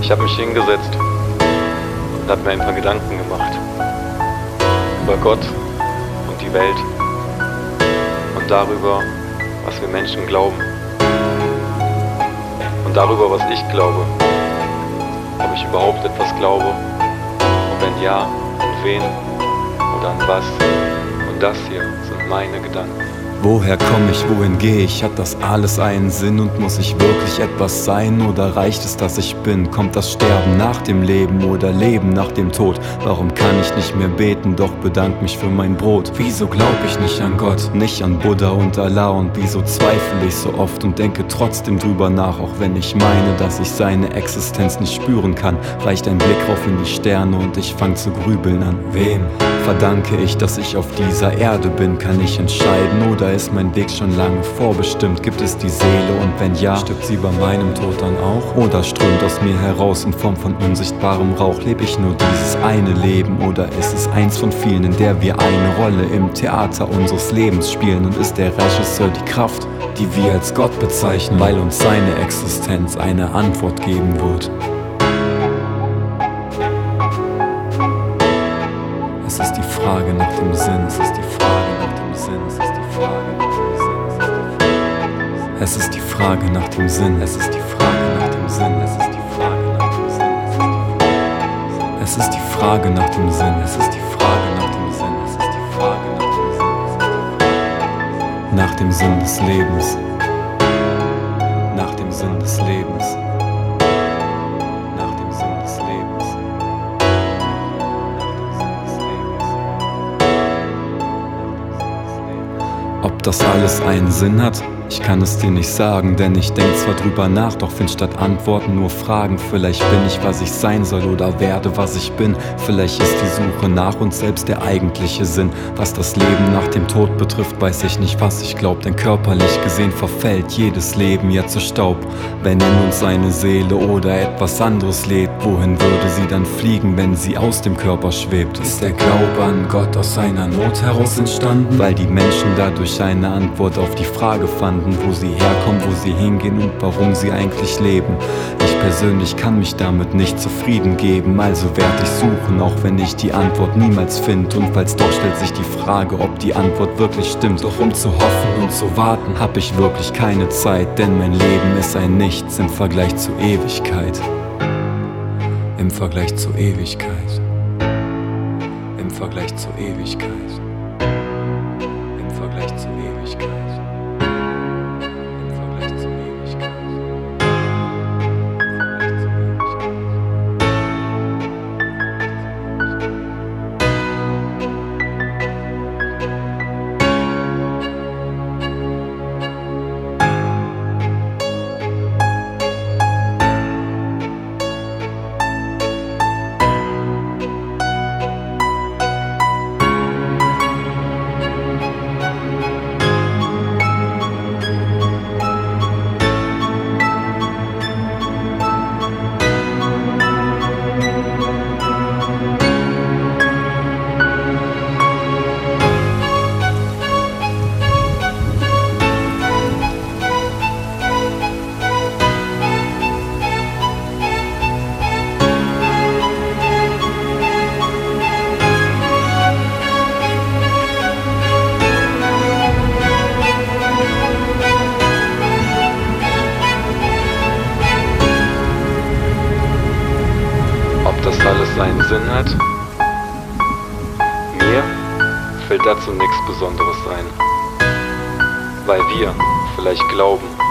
Ich habe mich hingesetzt und habe mir ein paar Gedanken gemacht über Gott und die Welt und darüber, was wir Menschen glauben und darüber, was ich glaube, ob ich überhaupt etwas glaube und wenn ja, an wen oder an was. Und das hier sind meine Gedanken. Woher komme ich, wohin gehe ich? Hat das alles einen Sinn und muss ich wirklich etwas sein? Oder reicht es, dass ich bin? Kommt das Sterben nach dem Leben oder Leben nach dem Tod? Warum kann ich nicht mehr beten, doch bedank mich für mein Brot? Wieso glaub ich nicht an Gott, nicht an Buddha und Allah? Und wieso zweifle ich so oft und denke trotzdem drüber nach? Auch wenn ich meine, dass ich seine Existenz nicht spüren kann, reicht ein Blick rauf in die Sterne und ich fang zu grübeln an. Wem verdanke ich, dass ich auf dieser Erde bin? Kann ich entscheiden oder ist mein Weg schon lange vorbestimmt? Gibt es die Seele und wenn ja, stirbt sie bei meinem Tod dann auch? Oder strömt aus mir heraus in Form von unsichtbarem Rauch? Lebe ich nur dieses eine Leben oder ist es eins von vielen, in der wir eine Rolle im Theater unseres Lebens spielen? Und ist der Regisseur die Kraft, die wir als Gott bezeichnen, weil uns seine Existenz eine Antwort geben wird? Es ist die Frage nach dem Sinn, es ist die Frage nach dem Sinn, es ist die Frage nach dem Sinn, es ist die Frage nach dem Sinn, es ist die Frage nach dem Sinn, es ist die Frage nach dem Sinn, es ist die Frage nach dem Sinn, es ist die Frage nach dem Sinn, es ist die Frage nach dem Sinn, nach dem Sinn des Lebens, nach dem Sinn des Lebens. Ob das alles einen Sinn hat? Ich kann es dir nicht sagen, denn ich denk zwar drüber nach, doch find statt Antworten nur Fragen. Vielleicht bin ich, was ich sein soll oder werde, was ich bin. Vielleicht ist die Suche nach uns selbst der eigentliche Sinn. Was das Leben nach dem Tod betrifft, weiß ich nicht, was ich glaub, denn körperlich gesehen verfällt jedes Leben ja zu Staub. Wenn in uns eine Seele oder etwas anderes lebt, wohin würde sie dann fliegen, wenn sie aus dem Körper schwebt? Ist der Glaube an Gott aus seiner Not heraus entstanden, weil die Menschen dadurch eine Antwort auf die Frage fanden, wo sie herkommen, wo sie hingehen und warum sie eigentlich leben. Ich persönlich kann mich damit nicht zufrieden geben, also werd ich suchen, auch wenn ich die Antwort niemals find. Und falls doch, stellt sich die Frage, ob die Antwort wirklich stimmt. Doch um zu hoffen und zu warten, hab ich wirklich keine Zeit, denn mein Leben ist ein Nichts im Vergleich zur Ewigkeit. Im Vergleich zur Ewigkeit. Im Vergleich zur Ewigkeit. Im Vergleich zur Ewigkeit. Das alles seinen Sinn hat? Mir fällt dazu nichts Besonderes ein, weil wir vielleicht glauben,